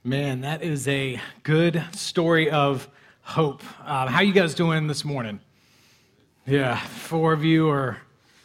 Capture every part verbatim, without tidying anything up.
Man, that is a good story of hope. Um, how you guys doing this morning? Yeah, four of you are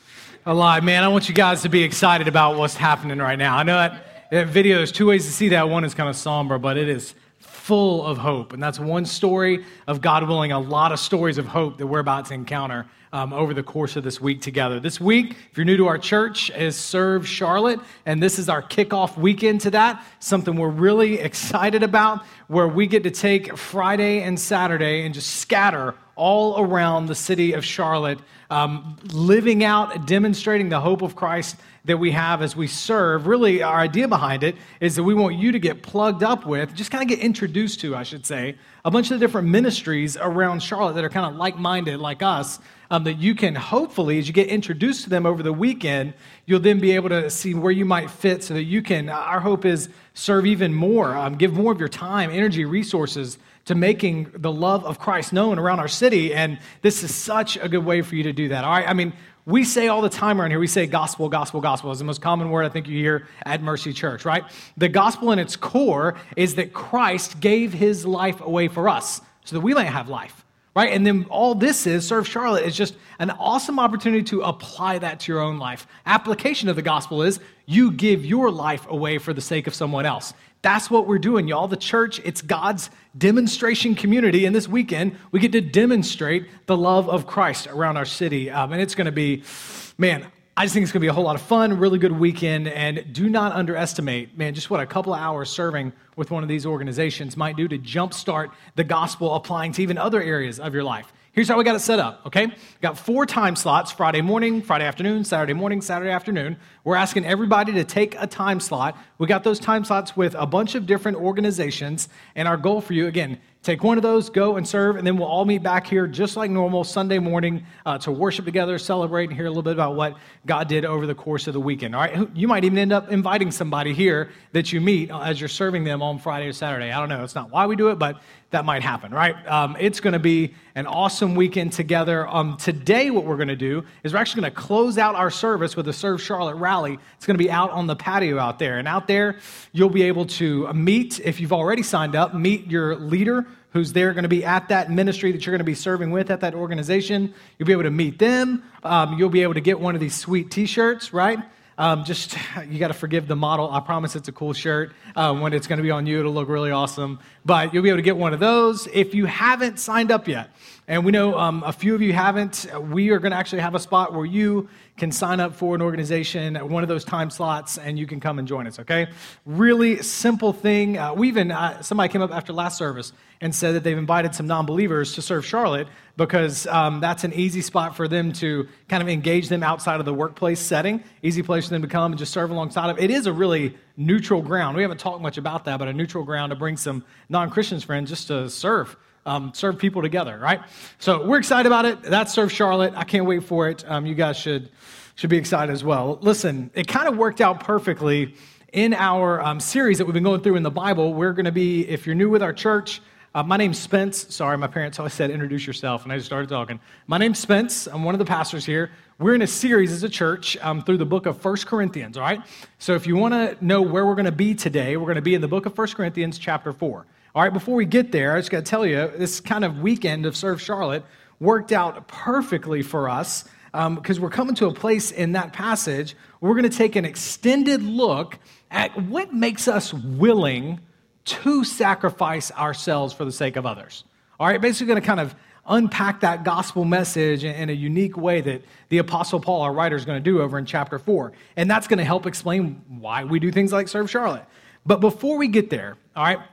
alive. Man, I want you guys to be excited about what's happening right now. I know that, that video, there's two ways to see that. One is kind of somber, but it is full of hope. And that's one story of, God willing, a lot of stories of hope that we're about to encounter um, over the course of this week together. This week, if you're new to our church, is Serve Charlotte, and this is our kickoff weekend to that, something we're really excited about, where we get to take Friday and Saturday and just scatter all around the city of Charlotte, um, living out, demonstrating the hope of Christ that we have as we serve. Really, our idea behind it is that we want you to get plugged up with, just kind of get introduced to, I should say, a bunch of the different ministries around Charlotte that are kind of like-minded like us, um, that you can hopefully, as you get introduced to them over the weekend, you'll then be able to see where you might fit so that you can, our hope is, serve even more, um, give more of your time, energy, resources to making the love of Christ known around our city, and this is such a good way for you to do that, all right? I mean, we say all the time around here, we say gospel, gospel, gospel is the most common word I think you hear at Mercy Church, right? The gospel in its core is that Christ gave his life away for us so that we might have life, right? And then all this is, Serve Charlotte, is just an awesome opportunity to apply that to your own life. Application of the gospel is you give your life away for the sake of someone else. That's what we're doing, y'all. The church, it's God's demonstration community, and this weekend, we get to demonstrate the love of Christ around our city, um, and it's going to be, man, I just think it's going to be a whole lot of fun, really good weekend, and do not underestimate, man, just what a couple of hours serving with one of these organizations might do to jumpstart the gospel applying to even other areas of your life. Here's how we got it set up, okay? We got four time slots, Friday morning, Friday afternoon, Saturday morning, Saturday afternoon. We're asking everybody to take a time slot. We got those time slots with a bunch of different organizations, and our goal for you, again, take one of those, go and serve, and then we'll all meet back here just like normal Sunday morning uh, to worship together, celebrate, and hear a little bit about what God did over the course of the weekend, all right? You might even end up inviting somebody here that you meet as you're serving them on Friday or Saturday. I don't know. It's not why we do it, but that might happen, right? Um, it's going to be an awesome weekend together. Um, today, what we're going to do is we're actually going to close out our service with a Serve Charlotte rally. It's going to be out on the patio out there. And out there, you'll be able to meet, if you've already signed up, meet your leader who's there going to be at that ministry that you're going to be serving with at that organization. You'll be able to meet them. Um, you'll be able to get one of these sweet T-shirts, right? Um, just, you got to forgive the model. I promise it's a cool shirt. Um, when it's going to be on you, it'll look really awesome. But you'll be able to get one of those. If you haven't signed up yet, and we know um, a few of you haven't, we are going to actually have a spot where you can sign up for an organization at one of those time slots, and you can come and join us, okay? Really simple thing. Uh, we even, uh, somebody came up after last service and said that they've invited some non-believers to Serve Charlotte because um, that's an easy spot for them to kind of engage them outside of the workplace setting. Easy place for them to come and just serve alongside of. It is a really neutral ground. We haven't talked much about that, but a neutral ground to bring some non-Christians friends just to serve. Um, serve people together, right? So we're excited about it. That's Serve Charlotte. I can't wait for it. Um, you guys should should be excited as well. Listen, it kind of worked out perfectly in our um, series that we've been going through in the Bible. We're going to be, if you're new with our church, uh, my name's Spence. Sorry, my parents always said introduce yourself, and I just started talking. My name's Spence. I'm one of the pastors here. We're in a series as a church um, through the book of First Corinthians, all right? So if you want to know where we're going to be today, we're going to be in the book of First Corinthians chapter four. All right, before we get there, I just got to tell you, this kind of weekend of Serve Charlotte worked out perfectly for us because um, we're coming to a place in that passage where we're going to take an extended look at what makes us willing to sacrifice ourselves for the sake of others. All right, basically going to kind of unpack that gospel message in a unique way that the Apostle Paul, our writer, is going to do over in chapter four. And that's going to help explain why we do things like Serve Charlotte. But before we get there, all right,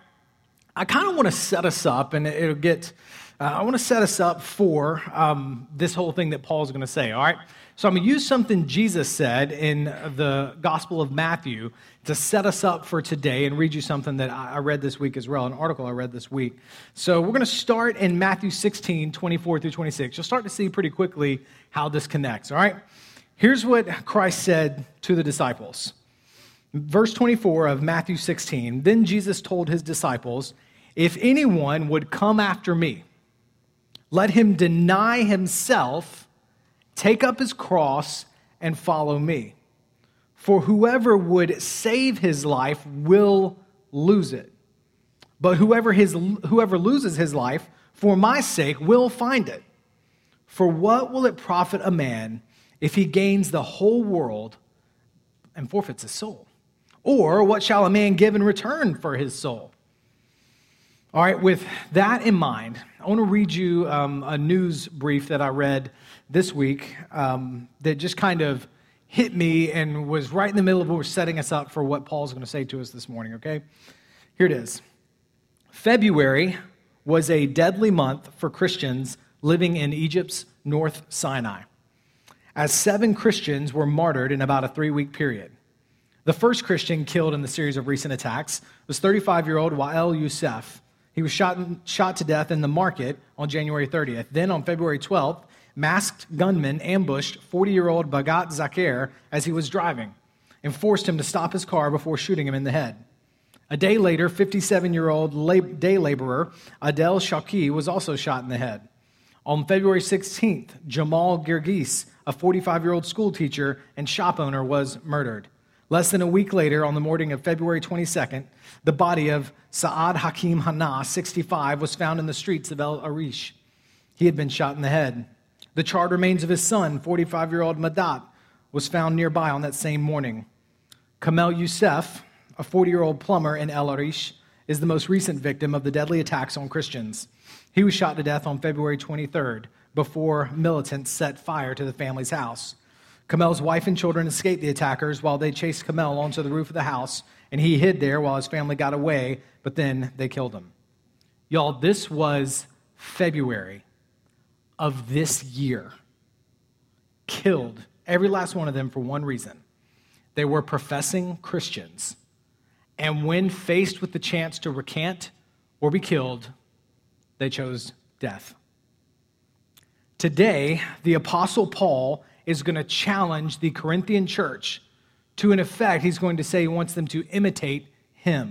I kind of want to set us up, and it'll get, uh, I want to set us up for um, this whole thing that Paul's going to say, all right? So I'm going to use something Jesus said in the Gospel of Matthew to set us up for today and read you something that I read this week as well, an article I read this week. So we're going to start in Matthew sixteen, twenty-four through twenty-six. You'll start to see pretty quickly how this connects, all right? Here's what Christ said to the disciples. Verse twenty-four of Matthew sixteen, then Jesus told his disciples, if anyone would come after me, let him deny himself, take up his cross, and follow me. For whoever would save his life will lose it. But whoever his whoever loses his life for my sake will find it. For what will it profit a man if he gains the whole world and forfeits his soul? Or what shall a man give in return for his soul? All right, with that in mind, I want to read you um, a news brief that I read this week um, that just kind of hit me and was right in the middle of what we're setting us up for what Paul's going to say to us this morning, okay? Here it is. February was a deadly month for Christians living in Egypt's North Sinai, as seven Christians were martyred in about a three-week period. The first Christian killed in the series of recent attacks was thirty-five-year-old Wael Youssef. He was shot, shot to death in the market on January thirtieth. Then on February twelfth, masked gunmen ambushed forty-year-old Bagat Zakir as he was driving and forced him to stop his car before shooting him in the head. A day later, fifty-seven-year-old lab- day laborer Adel Shaki was also shot in the head. On February sixteenth, Jamal Girgis, a forty-five-year-old school teacher and shop owner, was murdered. Less than a week later, on the morning of February twenty-second, the body of Saad Hakim Hannah, sixty-five, was found in the streets of El Arish. He had been shot in the head. The charred remains of his son, forty-five-year-old Madat, was found nearby on that same morning. Kamel Youssef, a forty-year-old plumber in El Arish, is the most recent victim of the deadly attacks on Christians. He was shot to death on February twenty-third before militants set fire to the family's house. Kamel's wife and children escaped the attackers while they chased Kamel onto the roof of the house, and he hid there while his family got away, but then they killed him. Y'all, this was February of this year. Killed, every last one of them, for one reason. They were professing Christians, and when faced with the chance to recant or be killed, they chose death. Today, the Apostle Paul is going to challenge the Corinthian church to, in effect, he's going to say he wants them to imitate him.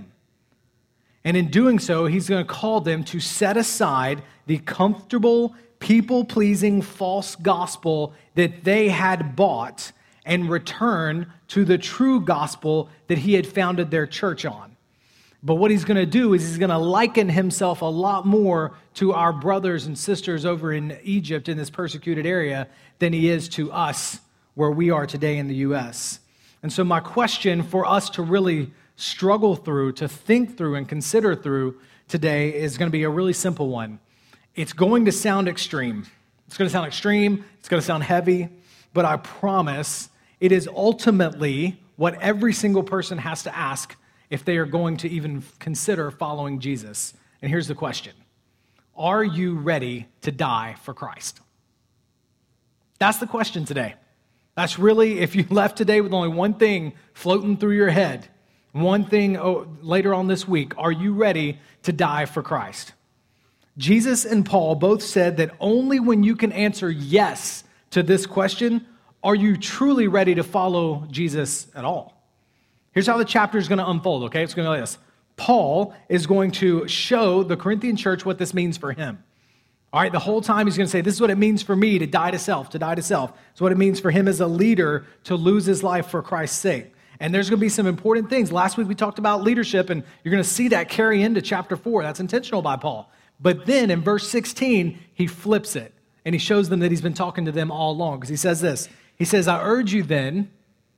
And in doing so, he's going to call them to set aside the comfortable, people-pleasing false gospel that they had bought and return to the true gospel that he had founded their church on. But what he's going to do is he's going to liken himself a lot more to our brothers and sisters over in Egypt in this persecuted area than he is to us where we are today in the U S. And so my question for us to really struggle through, to think through and consider through today is going to be a really simple one. It's going to sound extreme. It's going to sound extreme. It's going to sound heavy. But I promise it is ultimately what every single person has to ask if they are going to even consider following Jesus. And here's the question. Are you ready to die for Christ? That's the question today. That's really, if you left today with only one thing floating through your head, one thing oh, later on this week, are you ready to die for Christ? Jesus and Paul both said that only when you can answer yes to this question, are you truly ready to follow Jesus at all? Here's how the chapter is going to unfold, okay? It's going to be like this. Paul is going to show the Corinthian church what this means for him. All right, the whole time he's going to say, this is what it means for me to die to self, to die to self. It's what it means for him as a leader to lose his life for Christ's sake. And there's going to be some important things. Last week we talked about leadership, and you're going to see that carry into chapter four. That's intentional by Paul. But then in verse sixteen, he flips it, and he shows them that he's been talking to them all along, because he says this. He says, I urge you then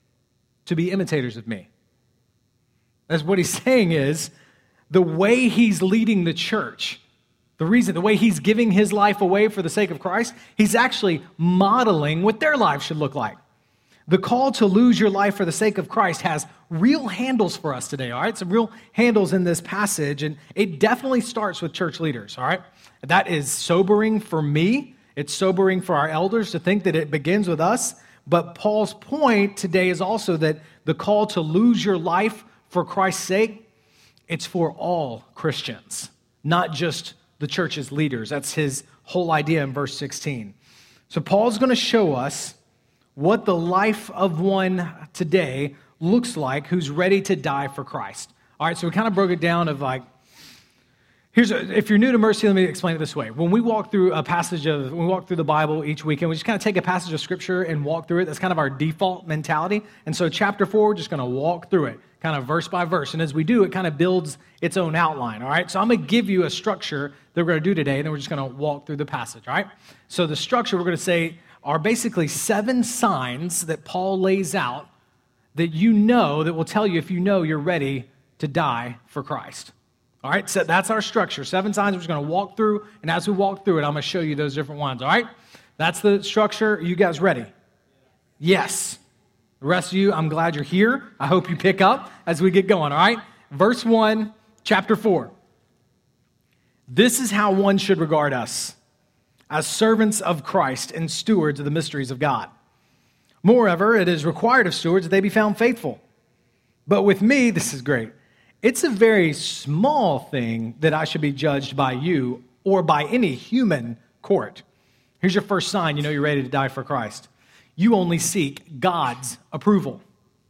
to be imitators of me. That's what he's saying is the way he's leading the church, the reason, the way he's giving his life away for the sake of Christ, he's actually modeling what their life should look like. The call to lose your life for the sake of Christ has real handles for us today, all right? Some real handles in this passage, and it definitely starts with church leaders, all right? That is sobering for me. It's sobering for our elders to think that it begins with us, but Paul's point today is also that the call to lose your life for Christ's sake, it's for all Christians, not just the church's leaders. That's his whole idea in verse sixteen. So Paul's going to show us what the life of one today looks like who's ready to die for Christ. All right, so we kind of broke it down of like, here's a, if you're new to Mercy, let me explain it this way. When we walk through a passage of, when we walk through the Bible each weekend, we just kind of take a passage of Scripture and walk through it. That's kind of our default mentality. And so chapter four, we're just going to walk through it. kind of verse by verse. And as we do, it kind of builds its own outline, all right? So I'm going to give you a structure that we're going to do today, and then we're just going to walk through the passage, all right? So the structure we're going to say are basically seven signs that Paul lays out that you know, that will tell you if you know you're ready to die for Christ. All right, so that's our structure. Seven signs we're just going to walk through, and as we walk through it, I'm going to show you those different ones, all right? That's the structure. Are you guys ready? Yes. The rest of you, I'm glad you're here. I hope you pick up as we get going, all right? Verse one, chapter four. This is how one should regard us, as servants of Christ and stewards of the mysteries of God. Moreover, it is required of stewards that they be found faithful. But with me, this is great. It's a very small thing that I should be judged by you or by any human court. Here's your first sign you know you're ready to die for Christ. You only seek God's approval.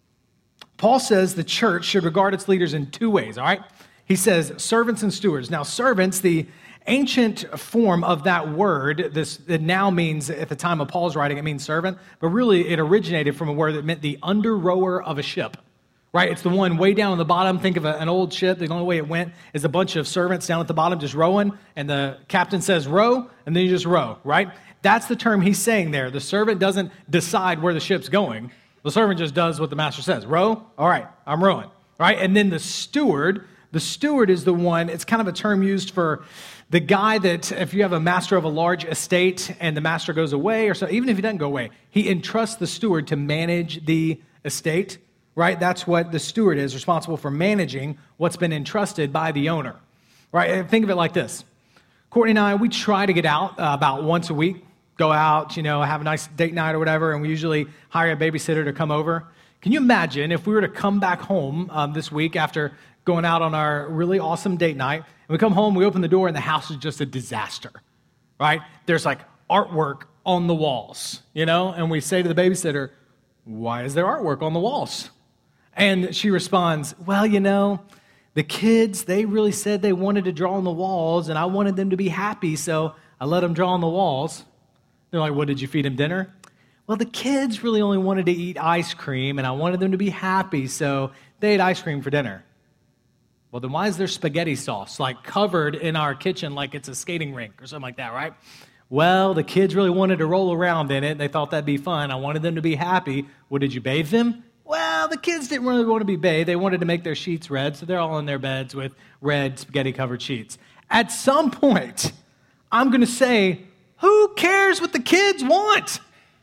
Paul says the church should regard its leaders in two ways, all right? He says servants and stewards. Now, servants, the ancient form of that word, this it now means, at the time of Paul's writing, it means servant, but really it originated from a word that meant the under rower of a ship. Right, it's the one way down on the bottom. Think of a, an old ship. The only way it went is a bunch of servants down at the bottom just rowing, and the captain says row, and then you just row, right? That's the term he's saying there. The servant doesn't decide where the ship's going. The servant just does what the master says. Row? All right, I'm rowing, right? And then the steward, the steward is the one, it's kind of a term used for the guy that, if you have a master of a large estate and the master goes away, or so, even if he doesn't go away, he entrusts the steward to manage the estate. Right? That's what the steward is, responsible for managing what's been entrusted by the owner. Right? And think of it like this. Courtney and I, we try to get out uh, about once a week, go out, you know, have a nice date night or whatever, and we usually hire a babysitter to come over. Can you imagine if we were to come back home um, this week after going out on our really awesome date night, and we come home, we open the door, and the house is just a disaster, right? There's like artwork on the walls, you know, and we say to the babysitter, why is there artwork on the walls? And she responds, well, you know, the kids, they really said they wanted to draw on the walls, and I wanted them to be happy, so I let them draw on the walls. They're like, what, did you feed them dinner? Well, the kids really only wanted to eat ice cream, and I wanted them to be happy, so they ate ice cream for dinner. Well, then why is there spaghetti sauce, like, covered in our kitchen like it's a skating rink or something like that, right? Well, the kids really wanted to roll around in it. They thought that'd be fun. I wanted them to be happy. Well, did you bathe them? Well, the kids didn't really want to be bathed. They wanted to make their sheets red, so they're all in their beds with red spaghetti-covered sheets. At some point, I'm going to say, who cares what the kids want?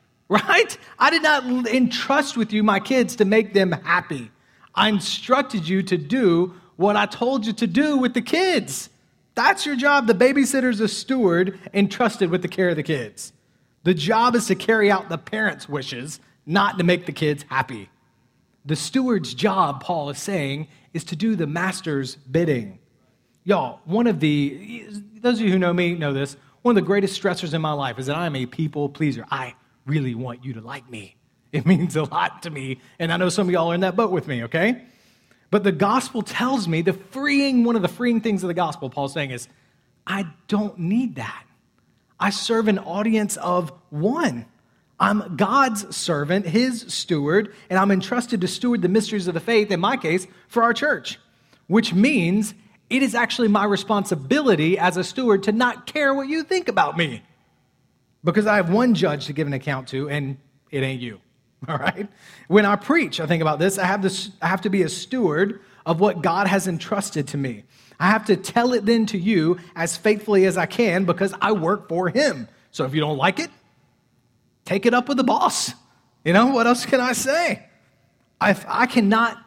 Right? I did not entrust with you my kids to make them happy. I instructed you to do what I told you to do with the kids. That's your job. The babysitter's a steward entrusted with the care of the kids. The job is to carry out the parents' wishes, not to make the kids happy. The steward's job, Paul is saying, is to do the master's bidding. Y'all, one of the, those of you who know me know this, one of the greatest stressors in my life is that I'm a people pleaser. I really want you to like me. It means a lot to me, and I know some of y'all are in that boat with me, okay? But the gospel tells me the freeing, one of the freeing things of the gospel, Paul's saying, is I don't need that. I serve an audience of one. I'm God's servant, his steward, and I'm entrusted to steward the mysteries of the faith, in my case, for our church, which means it is actually my responsibility as a steward to not care what you think about me, because I have one judge to give an account to, and it ain't you, all right? When I preach, I think about this, I have this, I have to be a steward of what God has entrusted to me. I have to tell it then to you as faithfully as I can because I work for him. So if you don't like it, take it up with the boss. You know, what else can I say? I, I cannot,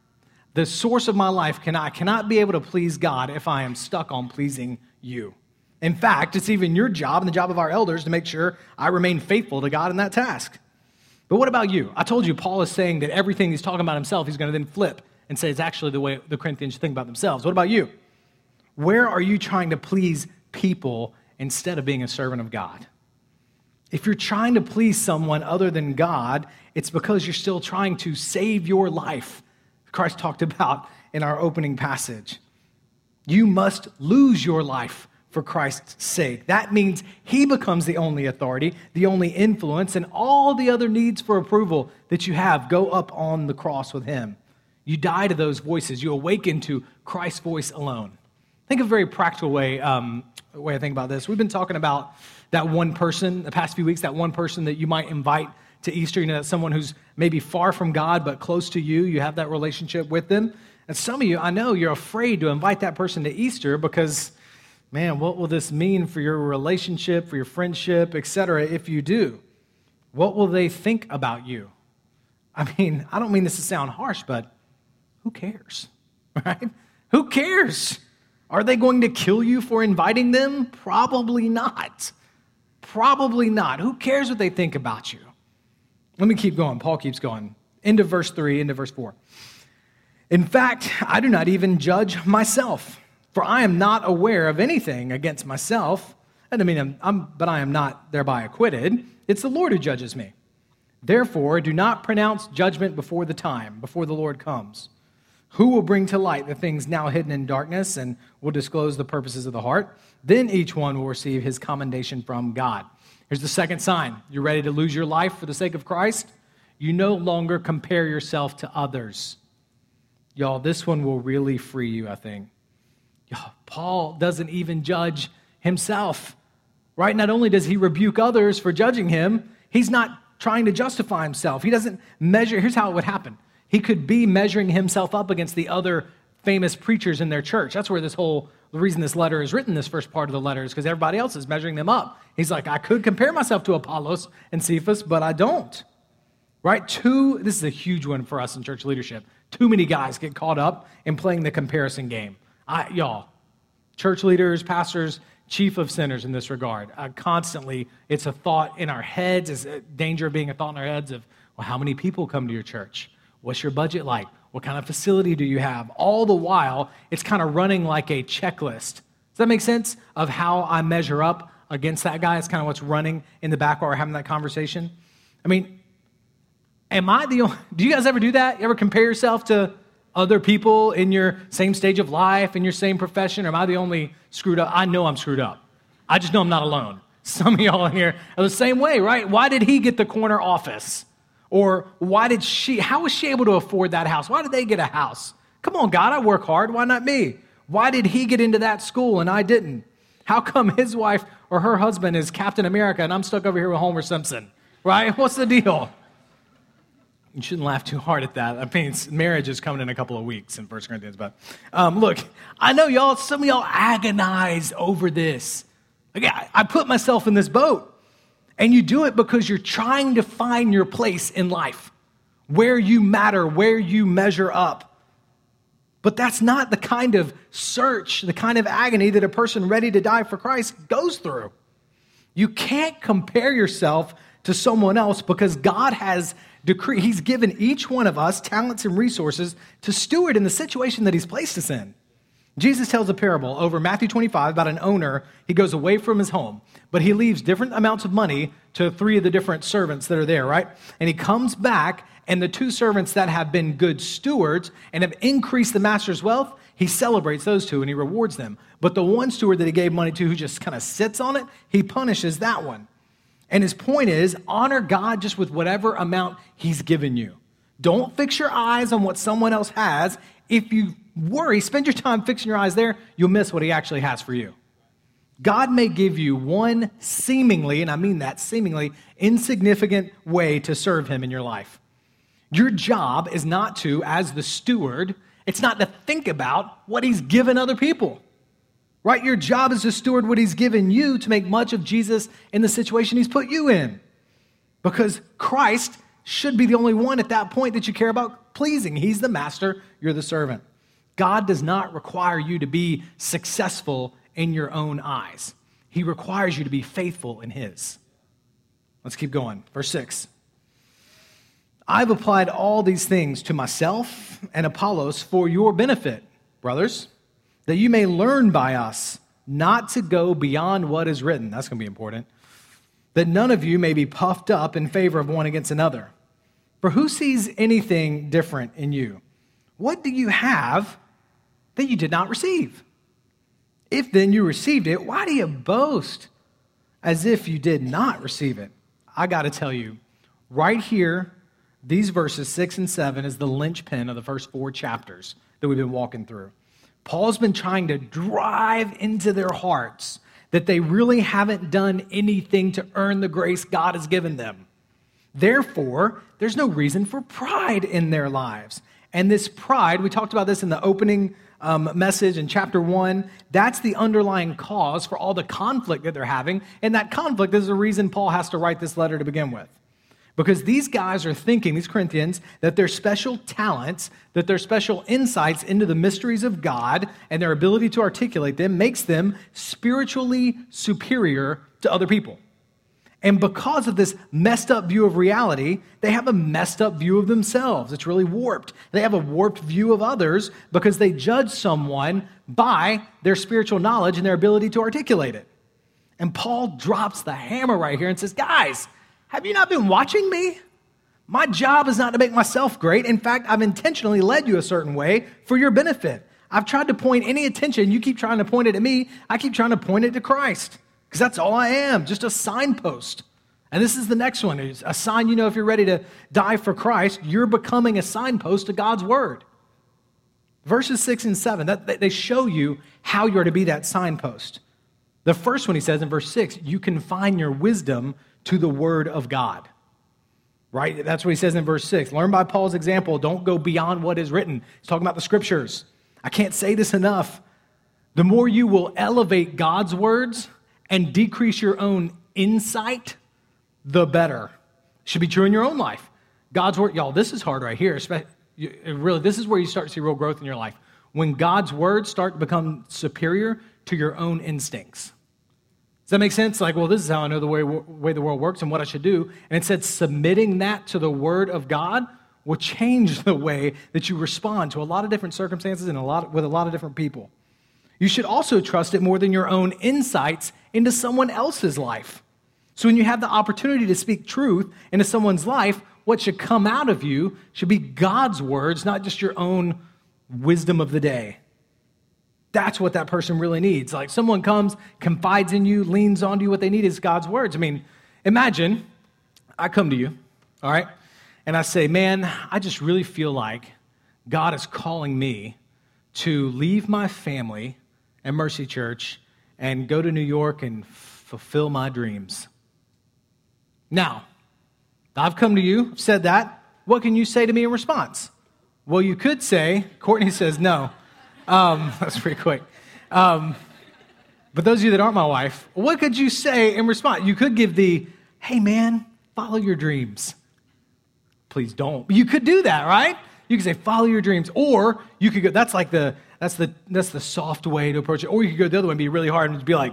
the source of my life, can, I cannot be able to please God if I am stuck on pleasing you. In fact, it's even your job and the job of our elders to make sure I remain faithful to God in that task. But what about you? I told you Paul is saying that everything he's talking about himself, he's going to then flip and say it's actually the way the Corinthians think about themselves. What about you? Where are you trying to please people instead of being a servant of God? If you're trying to please someone other than God, it's because you're still trying to save your life. Christ talked about in our opening passage. You must lose your life for Christ's sake. That means he becomes the only authority, the only influence, and all the other needs for approval that you have go up on the cross with him. You die to those voices. You awaken to Christ's voice alone. Think of a very practical way, um, way I think about this. We've been talking about that one person the past few weeks, that one person that you might invite to Easter. You know, that's someone who's maybe far from God but close to you. You have that relationship with them. And some of you, I know you're afraid to invite that person to Easter because, man, what will this mean for your relationship, for your friendship, et cetera, if you do? What will they think about you? I mean, I don't mean this to sound harsh, but who cares, right? Who cares? Are they going to kill you for inviting them? Probably not. Probably not. Who cares what they think about you? Let me keep going. Paul keeps going. Into verse three, into verse four. In fact, I do not even judge myself, for I am not aware of anything against myself. And I mean, I'm, I'm, but I am not thereby acquitted. It's the Lord who judges me. Therefore, do not pronounce judgment before the time, before the Lord comes, who will bring to light the things now hidden in darkness and will disclose the purposes of the heart. Then each one will receive his commendation from God. Here's the second sign. You're ready to lose your life for the sake of Christ? You no longer compare yourself to others. Y'all, this one will really free you, I think. Y'all, Paul doesn't even judge himself, right? Not only does he rebuke others for judging him, he's not trying to justify himself. He doesn't measure. Here's how it would happen. He could be measuring himself up against the other famous preachers in their church. That's where this whole, the reason this letter is written, this first part of the letter, is because everybody else is measuring them up. He's like, I could compare myself to Apollos and Cephas, but I don't. Right? Too, this is a huge one for us in church leadership. Too many guys get caught up in playing the comparison game. I, y'all, church leaders, pastors, chief of sinners in this regard. Uh, constantly, it's a thought in our heads, it's a danger of being a thought in our heads of, well, how many people come to your church? What's your budget like? What kind of facility do you have? All the while, it's kind of running like a checklist. Does that make sense? Of how I measure up against that guy. It's kind of what's running in the back while we're having that conversation. I mean, am I the only, do you guys ever do that? You ever compare yourself to other people in your same stage of life, in your same profession? Or am I the only screwed up? I know I'm screwed up. I just know I'm not alone. Some of y'all in here are the same way, right? Why did he get the corner office? Or why did she, how was she able to afford that house? Why did they get a house? Come on, God, I work hard. Why not me? Why did he get into that school and I didn't? How come his wife or her husband is Captain America and I'm stuck over here with Homer Simpson, right? What's the deal? You shouldn't laugh too hard at that. I mean, marriage is coming in a couple of weeks in First Corinthians. But um, look, I know y'all, some of y'all agonize over this. Like, I put myself in this boat. And you do it because you're trying to find your place in life, where you matter, where you measure up. But that's not the kind of search, the kind of agony that a person ready to die for Christ goes through. You can't compare yourself to someone else because God has decreed, he's given each one of us talents and resources to steward in the situation that he's placed us in. Jesus tells a parable over Matthew twenty-five about an owner. He goes away from his home, but he leaves different amounts of money to three of the different servants that are there, right? And he comes back, and the two servants that have been good stewards and have increased the master's wealth, he celebrates those two and he rewards them. But the one steward that he gave money to who just kind of sits on it, he punishes that one. And his point is, honor God just with whatever amount he's given you. Don't fix your eyes on what someone else has. If you worry, spend your time fixing your eyes there, you'll miss what he actually has for you. God may give you one seemingly, and I mean that seemingly, insignificant way to serve him in your life. Your job is not to, as the steward, it's not to think about what he's given other people. Right? Your job is to steward what he's given you to make much of Jesus in the situation he's put you in. Because Christ should be the only one at that point that you care about pleasing. He's the master, you're the servant. God does not require you to be successful in your own eyes. He requires you to be faithful in his. Let's keep going. Verse six. I've applied all these things to myself and Apollos for your benefit, brothers, that you may learn by us not to go beyond what is written. That's going to be important. That none of you may be puffed up in favor of one against another. For who sees anything different in you? What do you have that you did not receive? If then you received it, why do you boast as if you did not receive it? I got to tell you, right here, These verses six and seven is the linchpin of the first four chapters that we've been walking through. Paul's been trying to drive into their hearts that they really haven't done anything to earn the grace God has given them. Therefore, there's no reason for pride in their lives. And this pride, we talked about this in the opening um, message in chapter one, that's the underlying cause for all the conflict that they're having. And that conflict is the reason Paul has to write this letter to begin with. Because these guys are thinking, these Corinthians, that their special talents, that their special insights into the mysteries of God and their ability to articulate them makes them spiritually superior to other people. And because of this messed up view of reality, they have a messed up view of themselves. It's really warped. They have a warped view of others because they judge someone by their spiritual knowledge and their ability to articulate it. And Paul drops the hammer right here and says, guys, have you not been watching me? My job is not to make myself great. In fact, I've intentionally led you a certain way for your benefit. I've tried to point any attention. You keep trying to point it at me. I keep trying to point it to Christ because that's all I am, just a signpost. And this is the next one. It's a sign you know if you're ready to die for Christ, you're becoming a signpost to God's word. Verses six and seven, that, they show you how you're to be that signpost. The first one he says in verse six, you confine your wisdom to the word of God, right? That's what he says in verse six. Learn by Paul's example. Don't go beyond what is written. He's talking about the scriptures. I can't say this enough. The more you will elevate God's words and decrease your own insight, the better. Should be true in your own life. God's word, y'all, this is hard right here. Really, this is where you start to see real growth in your life. When God's words start to become superior to your own instincts. Does that make sense? Like, well, this is how I know the way, way the world works and what I should do. And it said submitting that to the word of God will change the way that you respond to a lot of different circumstances and a lot with a lot of different people. You should also trust it more than your own insights into someone else's life. So when you have the opportunity to speak truth into someone's life, what should come out of you should be God's words, not just your own wisdom of the day. That's what that person really needs. Like someone comes, confides in you, leans onto you. What they need is God's words. I mean, imagine I come to you, all right, and I say, man, I just really feel like God is calling me to leave my family and Mercy Church and go to New York and fulfill my dreams. Now, I've come to you, said that. What can you say to me in response? Well, you could say, Courtney says no. Um, that's pretty quick. Um, but those of you that aren't my wife, what could you say in response? You could give the, hey man, follow your dreams. Please don't. You could do that, right? You could say, follow your dreams. Or you could go, that's like the, that's the, that's the soft way to approach it. Or you could go the other way and be really hard and be like,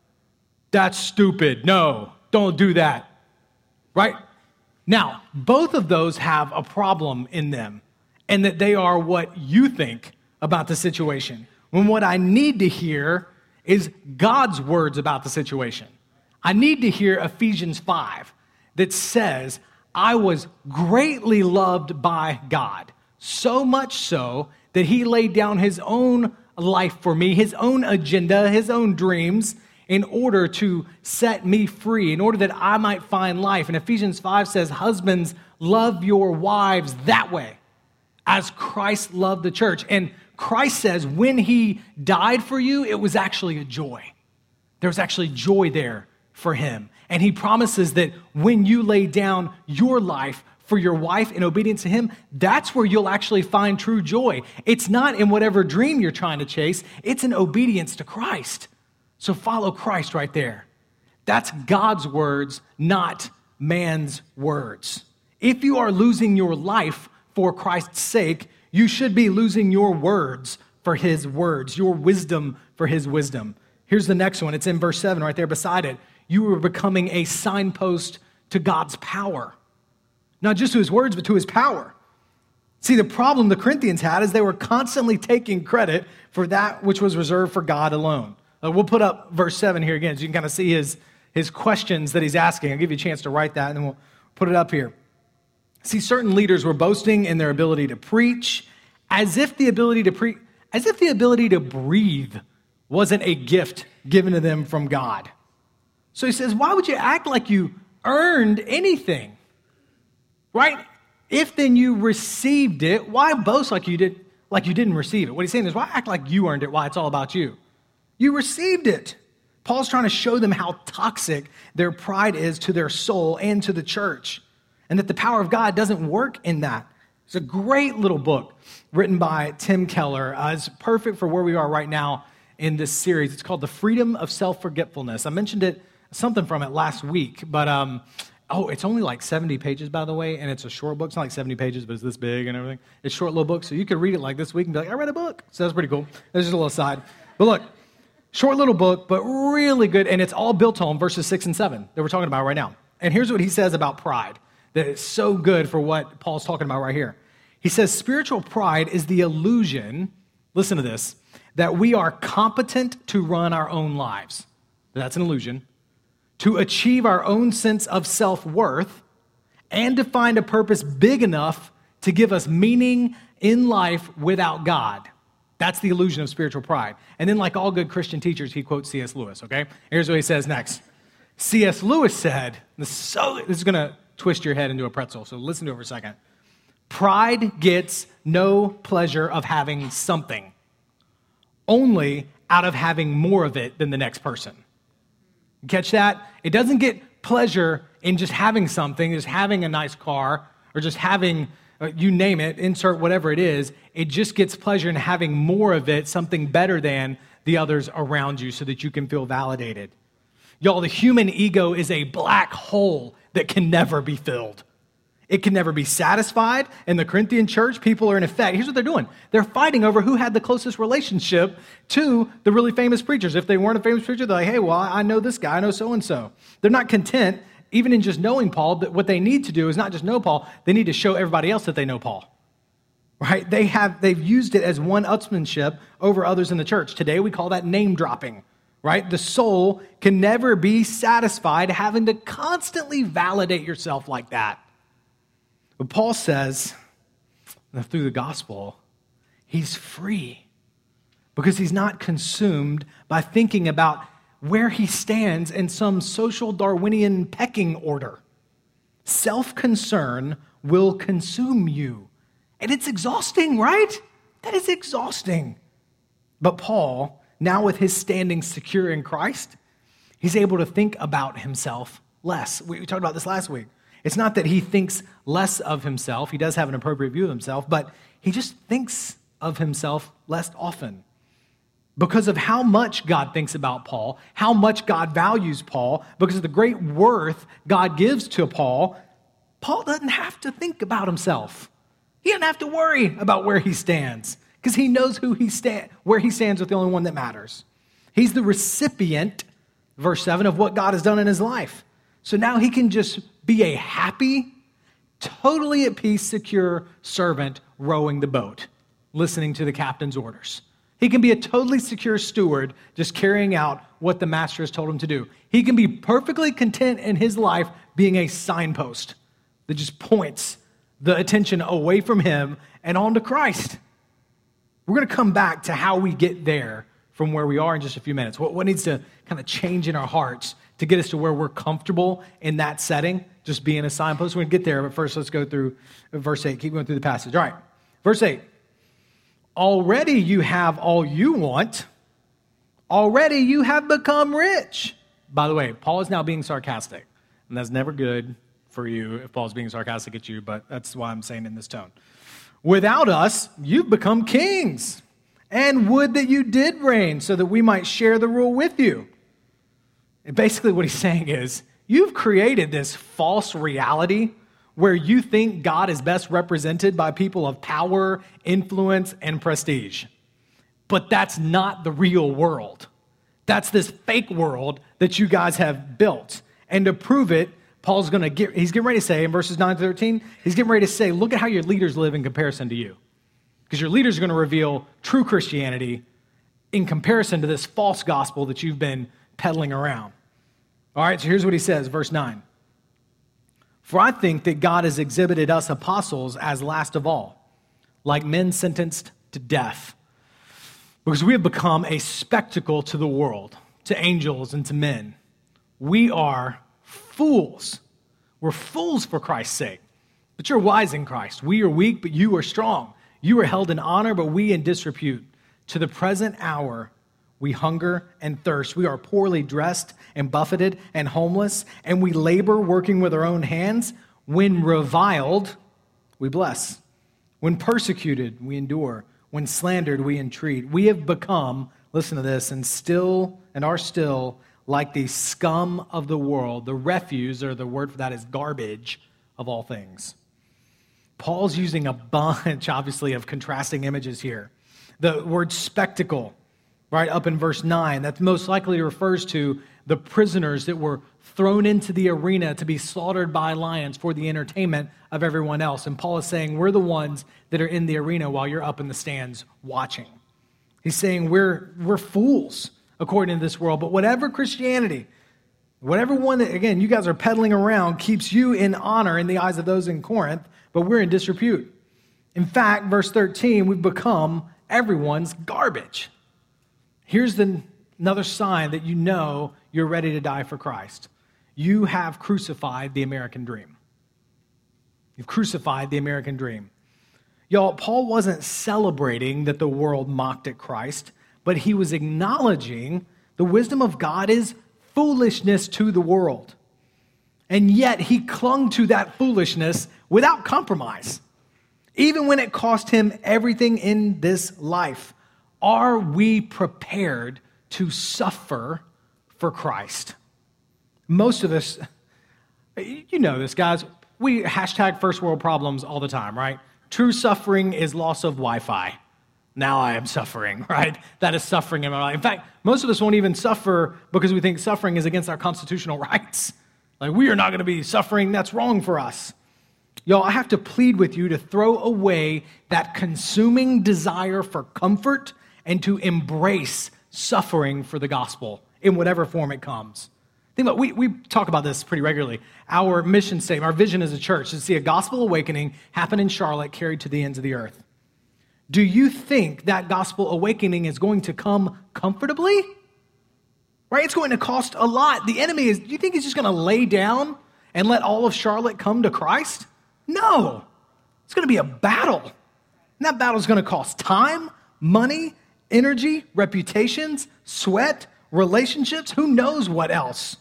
that's stupid. No, don't do that. Right? Now, both of those have a problem in them and that they are what you think about the situation, when what I need to hear is God's words about the situation. I need to hear Ephesians five that says, I was greatly loved by God, so much so that he laid down his own life for me, his own agenda, his own dreams, in order to set me free, in order that I might find life. And Ephesians five says, husbands, love your wives that way, as Christ loved the church. And Christ says when he died for you, it was actually a joy. There was actually joy there for him. And he promises that when you lay down your life for your wife in obedience to him, that's where you'll actually find true joy. It's not in whatever dream you're trying to chase. It's in obedience to Christ. So follow Christ right there. That's God's words, not man's words. If you are losing your life for Christ's sake, you should be losing your words for his words, your wisdom for his wisdom. Here's the next one. It's in verse seven right there beside it. You were becoming a signpost to God's power. Not just to his words, but to his power. See, the problem the Corinthians had is they were constantly taking credit for that which was reserved for God alone. Uh, we'll put up verse seven here again so you can kind of see his, his questions that he's asking. I'll give you a chance to write that and then we'll put it up here. See, certain leaders were boasting in their ability to preach as if the ability to pre- as if the ability to breathe wasn't a gift given to them from God. So he says, why would you act like you earned anything? Right? If then you received it, why boast like you did, like you didn't receive it? What he's saying is, why act like you earned it? Why it's all about you? You received it. Paul's trying to show them how toxic their pride is to their soul and to the church, and that the power of God doesn't work in that. It's a great little book written by Tim Keller. Uh, it's perfect for where we are right now in this series. It's called The Freedom of Self-Forgetfulness. I mentioned it, something from it last week, but um, oh, it's only like seventy pages, by the way, and it's a short book. It's not like seventy pages, but it's this big and everything. It's a short little book, so you could read it like this week and be like, I read a book. So that's pretty cool. There's just a little aside. But look, short little book, but really good, and it's all built on verses six and seven that we're talking about right now. And here's what he says about pride, that is so good for what Paul's talking about right here. He says, spiritual pride is the illusion, listen to this, that we are competent to run our own lives. That's an illusion. To achieve our own sense of self-worth, and to find a purpose big enough to give us meaning in life without God. That's the illusion of spiritual pride. And then, like all good Christian teachers, he quotes C S Lewis, okay? Here's what he says next. C S Lewis said, this is, so, this is going to twist your head into a pretzel, so listen to it for a second. Pride gets no pleasure of having something, only out of having more of it than the next person. Catch that? It doesn't get pleasure in just having something, just having a nice car, or just having, uh, you name it, insert whatever it is. It just gets pleasure in having more of it, something better than the others around you so that you can feel validated. Y'all, the human ego is a black hole that can never be filled. It can never be satisfied. In the Corinthian church, people are in effect, here's what they're doing. They're fighting over who had the closest relationship to the really famous preachers. If they weren't a famous preacher, they're like, hey, well, I know this guy, I know so-and-so. They're not content, even in just knowing Paul, but what they need to do is not just know Paul, they need to show everybody else that they know Paul. Right? They have, they've used it as one-upsmanship over others in the church. Today, we call that name dropping. Right? The soul can never be satisfied having to constantly validate yourself like that. But Paul says that through the gospel, he's free because he's not consumed by thinking about where he stands in some social Darwinian pecking order. Self-concern will consume you. And it's exhausting, right? That is exhausting. But Paul, now with his standing secure in Christ, he's able to think about himself less. We talked about this last week. It's not that he thinks less of himself. He does have an appropriate view of himself, but he just thinks of himself less often. Because of how much God thinks about Paul, how much God values Paul, because of the great worth God gives to Paul, Paul doesn't have to think about himself. He doesn't have to worry about where he stands, because he knows who he stand, where he stands with the only one that matters. He's the recipient, verse seven, of what God has done in his life. So now he can just be a happy, totally at peace, secure servant rowing the boat, listening to the captain's orders. He can be a totally secure steward, just carrying out what the master has told him to do. He can be perfectly content in his life being a signpost that just points the attention away from him and on to Christ. We're going to come back to how we get there from where we are in just a few minutes. What, what needs to kind of change in our hearts to get us to where we're comfortable in that setting, just being a signpost. We're going to get there, but first let's go through verse eight. Keep going through the passage. All right, verse eight. Already you have all you want. Already you have become rich. By the way, Paul is now being sarcastic, and that's never good for you if Paul's being sarcastic at you, but that's why I'm saying in this tone. Without us, you've become kings, and would that you did reign so that we might share the rule with you. And basically what he's saying is, you've created this false reality where you think God is best represented by people of power, influence, and prestige. But that's not the real world. That's this fake world that you guys have built. And to prove it, Paul's going to get, he's getting ready to say in verses nine to thirteen, he's getting ready to say, look at how your leaders live in comparison to you. Because your leaders are going to reveal true Christianity in comparison to this false gospel that you've been peddling around. All right, so here's what he says, verse nine. For I think that God has exhibited us apostles as last of all, like men sentenced to death, because we have become a spectacle to the world, to angels and to men. We are fools. We're fools for Christ's sake. But you're wise in Christ. We are weak, but you are strong. You are held in honor, but we in disrepute. To the present hour, we hunger and thirst. We are poorly dressed and buffeted and homeless, and we labor working with our own hands. When reviled, we bless. When persecuted, we endure. When slandered, we entreat. We have become, listen to this, and still, and are still, like the scum of the world, the refuse, or the word for that is garbage, of all things. Paul's using a bunch, obviously, of contrasting images here. The word spectacle, right up in verse nine, that most likely refers to the prisoners that were thrown into the arena to be slaughtered by lions for the entertainment of everyone else. And Paul is saying, we're the ones that are in the arena while you're up in the stands watching. He's saying we're, we're fools according to this world, but whatever Christianity, whatever one that, again, you guys are peddling around keeps you in honor in the eyes of those in Corinth, but we're in disrepute. In fact, verse thirteen, we've become everyone's garbage. Here's the, another sign that you know you're ready to die for Christ. You have crucified the American dream. You've crucified the American dream. Y'all, Paul wasn't celebrating that the world mocked at Christ, but he was acknowledging the wisdom of God is foolishness to the world. And yet he clung to that foolishness without compromise, even when it cost him everything in this life. Are we prepared to suffer for Christ? Most of us, you know this, guys, we hashtag first world problems all the time, right? True suffering is loss of Wi-Fi. Now I am suffering, right? That is suffering in my life. In fact, most of us won't even suffer because we think suffering is against our constitutional rights. Like, we are not going to be suffering. That's wrong for us. Y'all, I have to plead with you to throw away that consuming desire for comfort and to embrace suffering for the gospel in whatever form it comes. Think about, we, we talk about this pretty regularly. Our mission statement, our vision as a church is to see a gospel awakening happen in Charlotte, carried to the ends of the earth. Do you think that gospel awakening is going to come comfortably? Right? It's going to cost a lot. The enemy is, do you think he's just going to lay down and let all of Charlotte come to Christ? No. It's going to be a battle. And that battle is going to cost time, money, energy, reputations, sweat, relationships, who knows what else.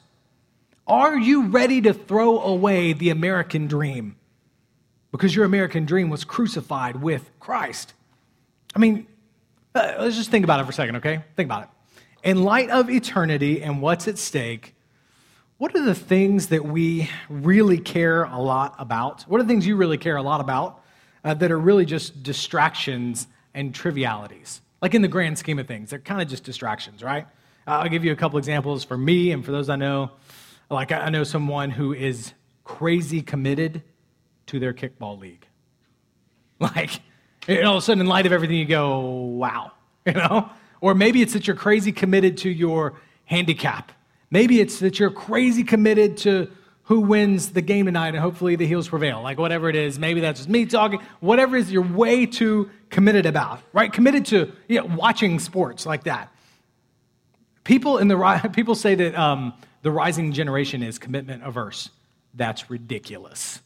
Are you ready to throw away the American dream? Because your American dream was crucified with Christ. I mean, uh, let's just think about it for a second, okay? Think about it. In light of eternity and what's at stake, what are the things that we really care a lot about? What are the things you really care a lot about uh, that are really just distractions and trivialities? Like in the grand scheme of things, they're kind of just distractions, right? Uh, I'll give you a couple examples for me and for those I know. Like I know someone who is crazy committed to their kickball league. Like, and all of a sudden in light of everything you go, wow, you know? Or maybe it's that you're crazy committed to your handicap. Maybe it's that you're crazy committed to who wins the game tonight and hopefully the heels prevail. Like whatever it is, maybe that's just me talking. Whatever it is you're way too committed about, right? Committed to you know, watching sports like that. People in the people say that um, the rising generation is commitment averse. That's ridiculous.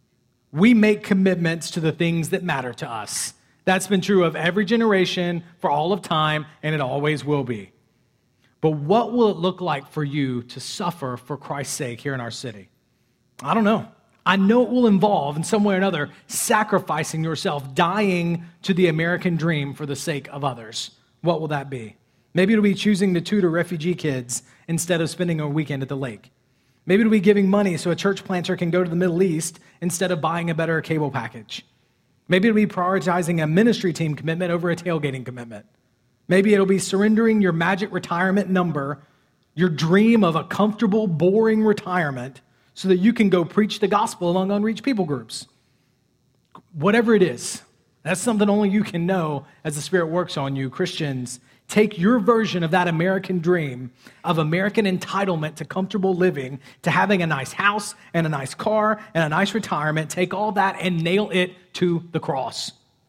We make commitments to the things that matter to us. That's been true of every generation for all of time, and it always will be. But what will it look like for you to suffer for Christ's sake here in our city? I don't know. I know it will involve, in some way or another, sacrificing yourself, dying to the American dream for the sake of others. What will that be? Maybe it'll be choosing to tutor refugee kids instead of spending a weekend at the lake. Maybe it'll be giving money so a church planter can go to the Middle East instead of buying a better cable package. Maybe it'll be prioritizing a ministry team commitment over a tailgating commitment. Maybe it'll be surrendering your magic retirement number, your dream of a comfortable, boring retirement, so that you can go preach the gospel among unreached people groups. Whatever it is, that's something only you can know as the Spirit works on you. Christians, take your version of that American dream of American entitlement to comfortable living, to having a nice house and a nice car and a nice retirement. Take all that and nail it to the cross.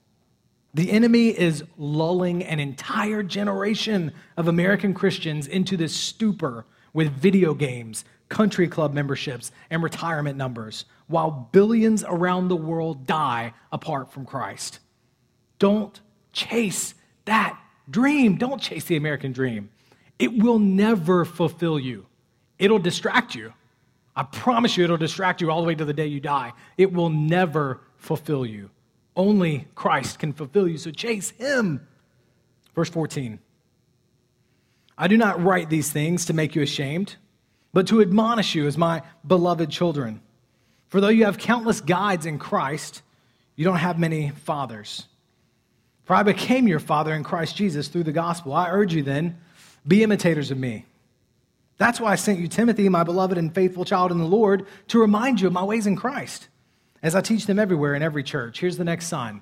The enemy is lulling an entire generation of American Christians into this stupor with video games, country club memberships, and retirement numbers, while billions around the world die apart from Christ. Don't chase that dream. Don't chase the American dream. It will never fulfill you. It'll distract you. I promise you it'll distract you all the way to the day you die. It will never fulfill you. Only Christ can fulfill you, so chase him. Verse fourteen. I do not write these things to make you ashamed, but to admonish you as my beloved children. For though you have countless guides in Christ, you don't have many fathers. For I became your father in Christ Jesus through the gospel. I urge you then, be imitators of me. That's why I sent you Timothy, my beloved and faithful child in the Lord, to remind you of my ways in Christ, as I teach them everywhere in every church. Here's the next sign.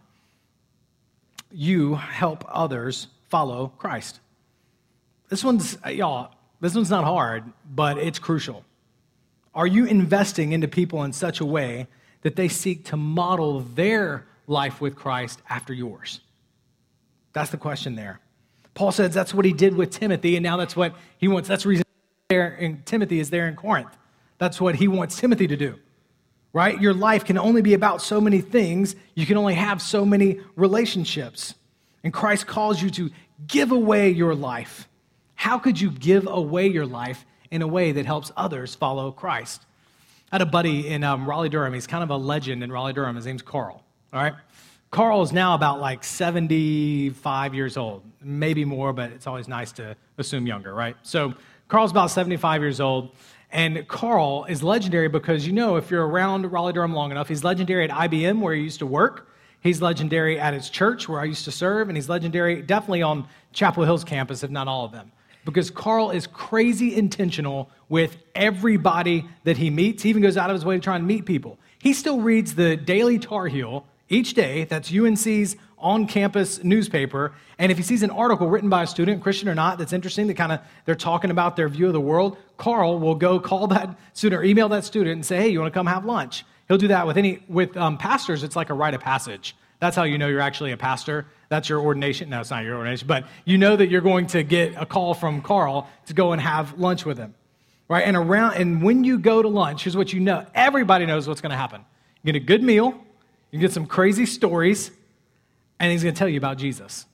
You help others follow Christ. This one's, y'all, this one's not hard, but it's crucial. Are you investing into people in such a way that they seek to model their life with Christ after yours? That's the question there. Paul says that's what he did with Timothy, and now that's what he wants. That's the reason there in Timothy is there in Corinth. That's what he wants Timothy to do, right? Your life can only be about so many things. You can only have so many relationships. And Christ calls you to give away your life. How could you give away your life in a way that helps others follow Christ? I had a buddy in um, Raleigh-Durham. He's kind of a legend in Raleigh-Durham. His name's Carl, all right? Carl is now about like seventy-five years old, maybe more, but it's always nice to assume younger, right? So Carl's about seventy-five years old, and Carl is legendary because, you know, if you're around Raleigh-Durham long enough, he's legendary at I B M, where he used to work. He's legendary at his church, where I used to serve, and he's legendary definitely on Chapel Hill's campus, if not all of them, because Carl is crazy intentional with everybody that he meets. He even goes out of his way to try and meet people. He still reads the Daily Tar Heel each day. That's U N C's on-campus newspaper, and if he sees an article written by a student, Christian or not, that's interesting, that kind of they're talking about their view of the world, Carl will go call that student or email that student and say, hey, you want to come have lunch? He'll do that with any with um, pastors. It's like a rite of passage. That's how you know you're actually a pastor. That's your ordination. No, it's not your ordination, but you know that you're going to get a call from Carl to go and have lunch with him, right? And around and when you go to lunch, here's what you know. Everybody knows what's going to happen. You get a good meal, you get some crazy stories, and he's going to tell you about Jesus.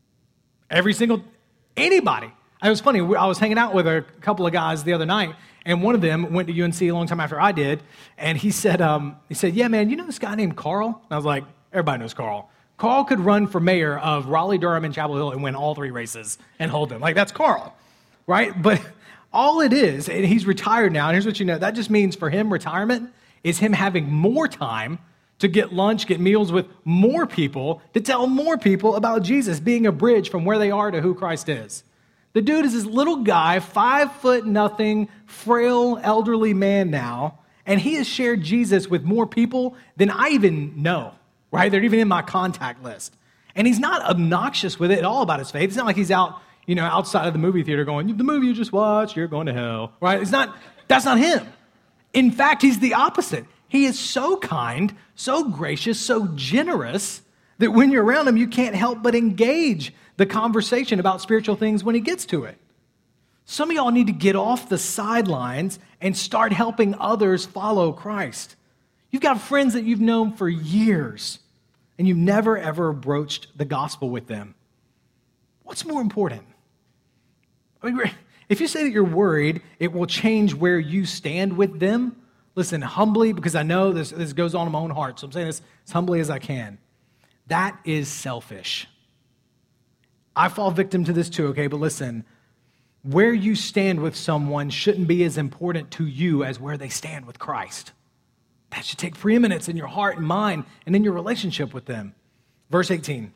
Every single, anybody. It was funny. I was hanging out with a couple of guys the other night, and one of them went to U N C a long time after I did, and he said, um, he said, yeah, man, you know this guy named Carl? And I was like, everybody knows Carl. Carl could run for mayor of Raleigh-Durham and Chapel Hill and win all three races and hold them. Like, that's Carl, right? But all it is, and he's retired now, and here's what you know, that just means for him, retirement is him having more time to get lunch, get meals with more people, to tell more people about Jesus, being a bridge from where they are to who Christ is. The dude is this little guy, five foot nothing, frail, elderly man now, and he has shared Jesus with more people than I even know, right? They're even in my contact list. And he's not obnoxious with it at all about his faith. It's not like he's out, you know, outside of the movie theater going, the movie you just watched, you're going to hell, right? It's not, that's not him. In fact, he's the opposite. He is so kind, so gracious, so generous that when you're around him, you can't help but engage the conversation about spiritual things when he gets to it. Some of y'all need to get off the sidelines and start helping others follow Christ. You've got friends that you've known for years, and you've never, ever broached the gospel with them. What's more important? I mean, if you say that you're worried it will change where you stand with them, listen, humbly, because I know this, this goes on in my own heart, so I'm saying this as humbly as I can. That is selfish. I fall victim to this too, okay? But listen, where you stand with someone shouldn't be as important to you as where they stand with Christ. That should take preeminence in your heart and mind and in your relationship with them. Verse eighteen.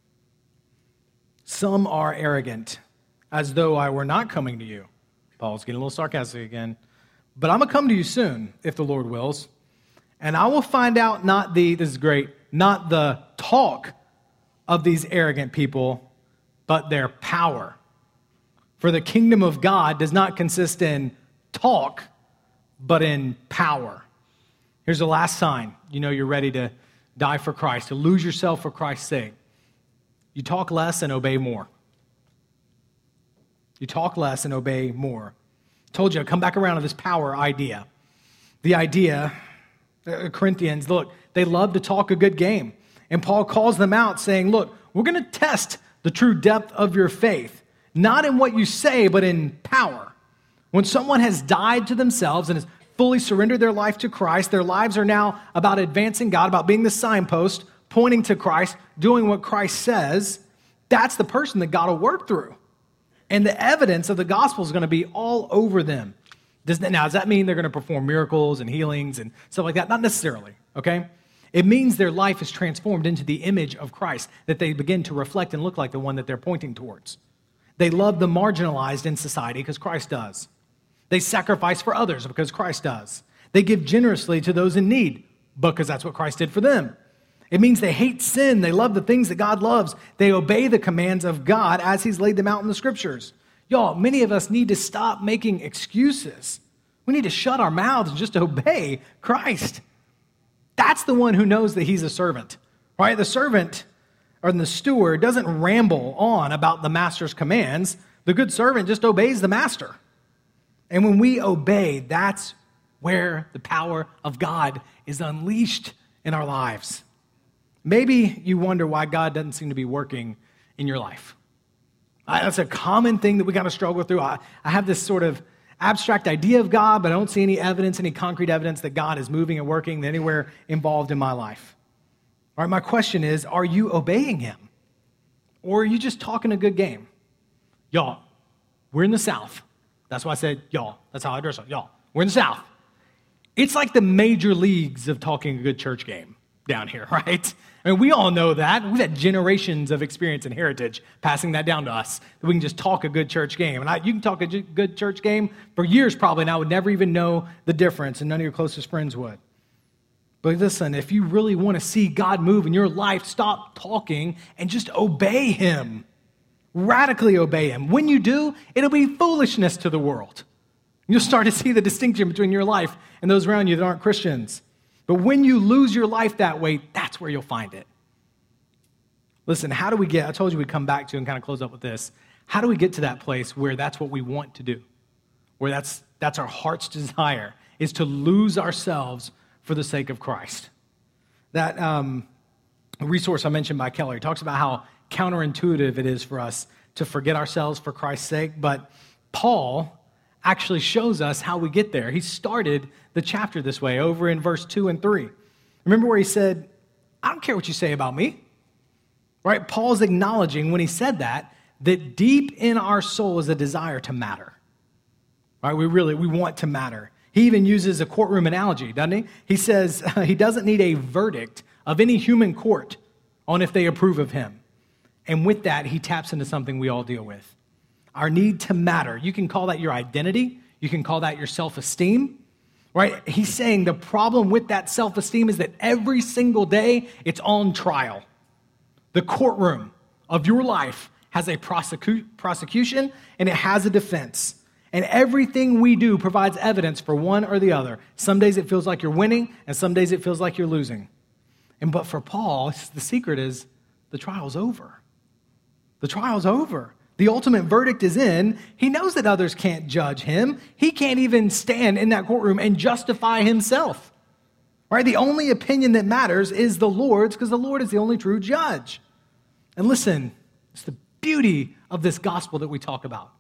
Some are arrogant, as though I were not coming to you. Paul's getting a little sarcastic again. But I'm going to come to you soon, if the Lord wills. And I will find out not the, this is great, not the talk of these arrogant people, but their power. For the kingdom of God does not consist in talk, but in power. Here's the last sign. You know you're ready to die for Christ, to lose yourself for Christ's sake. You talk less and obey more. You talk less and obey more. Told you, I'd come back around to this power idea. The idea, uh, Corinthians, look, they love to talk a good game. And Paul calls them out saying, look, we're going to test the true depth of your faith, not in what you say, but in power. When someone has died to themselves and has fully surrendered their life to Christ, their lives are now about advancing God, about being the signpost, pointing to Christ, doing what Christ says. That's the person that God will work through. And the evidence of the gospel is going to be all over them. Does that, now, does that mean they're going to perform miracles and healings and stuff like that? Not necessarily, okay? It means their life is transformed into the image of Christ, that they begin to reflect and look like the one that they're pointing towards. They love the marginalized in society because Christ does. They sacrifice for others because Christ does. They give generously to those in need because that's what Christ did for them. It means they hate sin. They love the things that God loves. They obey the commands of God as he's laid them out in the scriptures. Y'all, many of us need to stop making excuses. We need to shut our mouths and just obey Christ. That's the one who knows that he's a servant, right? The servant or the steward doesn't ramble on about the master's commands. The good servant just obeys the master. And when we obey, that's where the power of God is unleashed in our lives. Maybe you wonder why God doesn't seem to be working in your life. I, that's a common thing that we got to struggle through. I, I have this sort of abstract idea of God, but I don't see any evidence, any concrete evidence that God is moving and working anywhere involved in my life. All right, my question is, are you obeying him? Or are you just talking a good game? Y'all, we're in the South. That's why I said y'all. That's how I address it. Y'all, we're in the South. It's like the major leagues of talking a good church game down here, right? I mean, we all know that. We've had generations of experience and heritage passing that down to us, that we can just talk a good church game. And I, you can talk a good church game for years probably, and I would never even know the difference, and none of your closest friends would. But listen, if you really want to see God move in your life, stop talking and just obey him. Radically obey him. When you do, it'll be foolishness to the world. You'll start to see the distinction between your life and those around you that aren't Christians. But when you lose your life that way, that's where you'll find it. Listen, how do we get, I told you we'd come back to and kind of close up with this. How do we get to that place where that's what we want to do? Where that's that's our heart's desire, is to lose ourselves for the sake of Christ. That um, resource I mentioned by Keller, he talks about how counterintuitive it is for us to forget ourselves for Christ's sake, but Paul actually shows us how we get there. He started the chapter this way over in verse two and three. Remember where he said, I don't care what you say about me. Right? Paul's acknowledging when he said that, that deep in our soul is a desire to matter. Right? We really, we want to matter. He even uses a courtroom analogy, doesn't he? He says uh, he doesn't need a verdict of any human court on if they approve of him. And with that, he taps into something we all deal with. Our need to matter. You can call that your identity. You can call that your self-esteem, right? He's saying the problem with that self-esteem is that every single day it's on trial. The courtroom of your life has a prosecu- prosecution and it has a defense. And everything we do provides evidence for one or the other. Some days it feels like you're winning, and some days it feels like you're losing. And but for Paul, the secret is the trial's over. The trial's over. The ultimate verdict is in. He knows that others can't judge him. He can't even stand in that courtroom and justify himself. Right? The only opinion that matters is the Lord's, because the Lord is the only true judge. And listen, it's the beauty of this gospel that we talk about.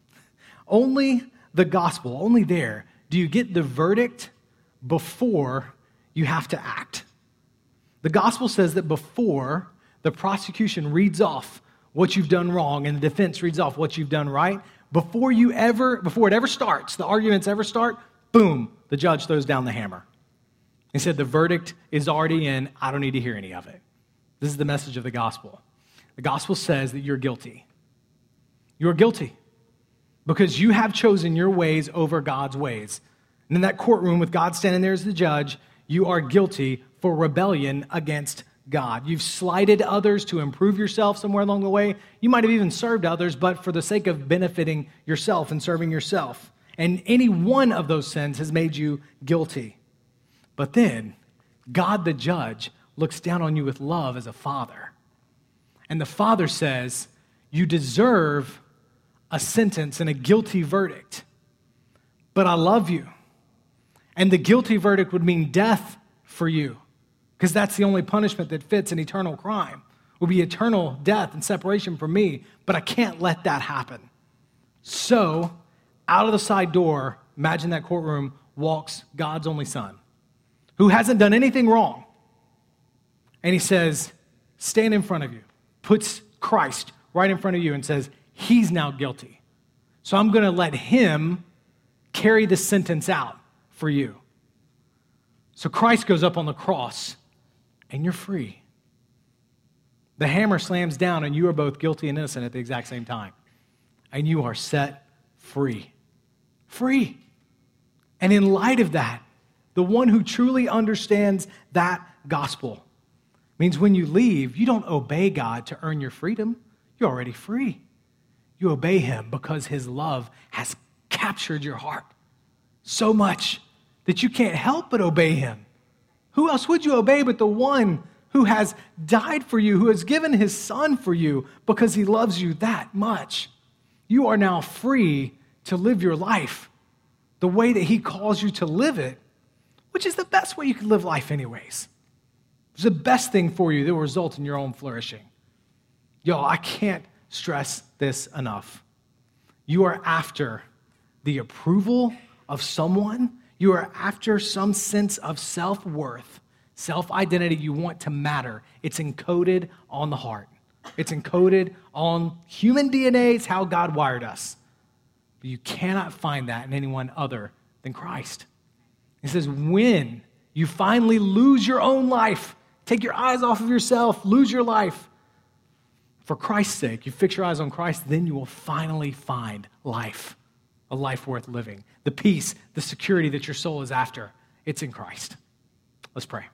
Only the gospel, only there do you get the verdict before you have to act. The gospel says that before the prosecution reads off what you've done wrong and the defense reads off what you've done right, before you ever, before it ever starts, the arguments ever start, boom, the judge throws down the hammer. He said the verdict is already in, I don't need to hear any of it. This is the message of the gospel. The gospel says that you're guilty. You're guilty because you have chosen your ways over God's ways. And in that courtroom with God standing there as the judge, you are guilty for rebellion against God. You've slighted others to improve yourself somewhere along the way. You might have even served others, but for the sake of benefiting yourself and serving yourself. And any one of those sins has made you guilty. But then, God the judge looks down on you with love as a father. And the father says, you deserve a sentence and a guilty verdict. but I love you. And the guilty verdict would mean death for you, because that's the only punishment that fits an eternal crime, will be eternal death and separation from me, but I can't let that happen. So, out of the side door, imagine that courtroom, walks God's only son, who hasn't done anything wrong. And he says, stand in front of you, puts Christ right in front of you and says, he's now guilty. So I'm going to let him carry the sentence out for you. So Christ goes up on the cross, and you're free. The hammer slams down, and you are both guilty and innocent at the exact same time. And you are set free. Free. And in light of that, the one who truly understands that gospel means when you leave, you don't obey God to earn your freedom. You're already free. You obey him because his love has captured your heart so much that you can't help but obey him. Who else would you obey but the one who has died for you, who has given his son for you because he loves you that much? You are now free to live your life the way that he calls you to live it, which is the best way you can live life anyways. It's the best thing for you that will result in your own flourishing. Y'all, I can't stress this enough. You are after the approval of someone. You are after some sense of self-worth, self-identity. You want to matter. It's encoded on the heart. It's encoded on human D N A. It's how God wired us. But you cannot find that in anyone other than Christ. He says, when you finally lose your own life, take your eyes off of yourself, lose your life, for Christ's sake, you fix your eyes on Christ, then you will finally find life, a life worth living. The peace, the security that your soul is after, it's in Christ. Let's pray.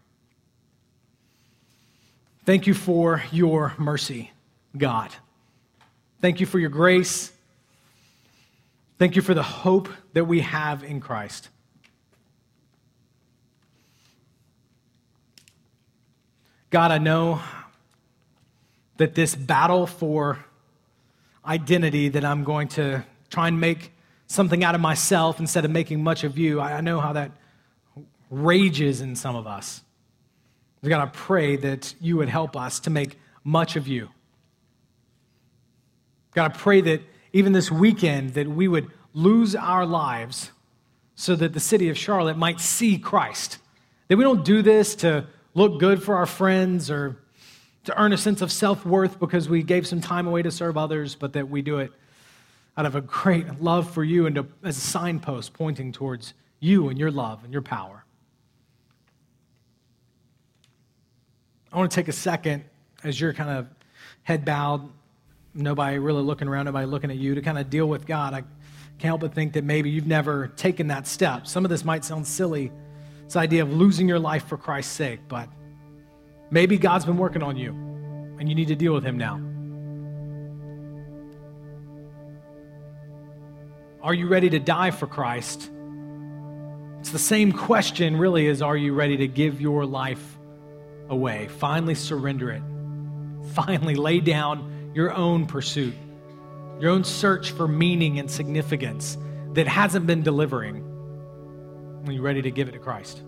Thank you for your mercy, God. Thank you for your grace. Thank you for the hope that we have in Christ. God, I know that this battle for identity, that I'm going to try and make something out of myself instead of making much of you, I know how that rages in some of us. God, I pray that you would help us to make much of you. God, I pray that even this weekend that we would lose our lives so that the city of Charlotte might see Christ. That we don't do this to look good for our friends or to earn a sense of self-worth because we gave some time away to serve others, but that we do it out of a great love for you and to, as a signpost pointing towards you and your love and your power. I want to take a second as you're kind of head bowed, nobody really looking around, nobody looking at you, to kind of deal with God. I can't help but think that maybe you've never taken that step. Some of this might sound silly, this idea of losing your life for Christ's sake, but maybe God's been working on you and you need to deal with him now. Are you ready to die for Christ? It's the same question really as, are you ready to give your life away? Finally surrender it. Finally lay down your own pursuit, your own search for meaning and significance that hasn't been delivering. Are you ready to give it to Christ?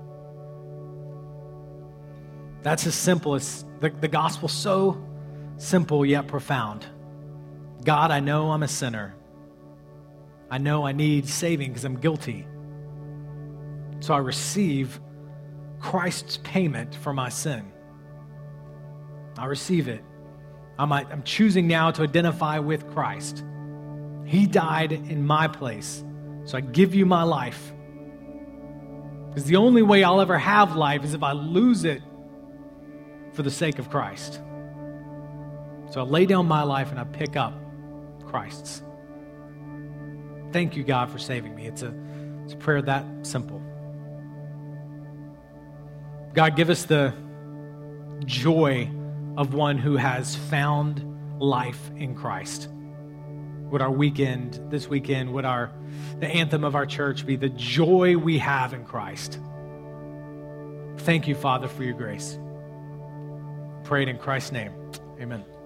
That's as simple as the, the gospel, so simple yet profound. God, I know I'm a sinner. I know I need saving because I'm guilty. So I receive Christ's payment for my sin. I receive it. I'm, I'm choosing now to identify with Christ. He died in my place. So I give you my life. Because the only way I'll ever have life is if I lose it for the sake of Christ. So I lay down my life and I pick up Christ's. Thank you, God, for saving me. It's a, it's a prayer that simple. God, give us the joy of one who has found life in Christ. Would our weekend, this weekend, would our the anthem of our church be the joy we have in Christ. Thank you, Father, for your grace. Pray it in Christ's name. Amen.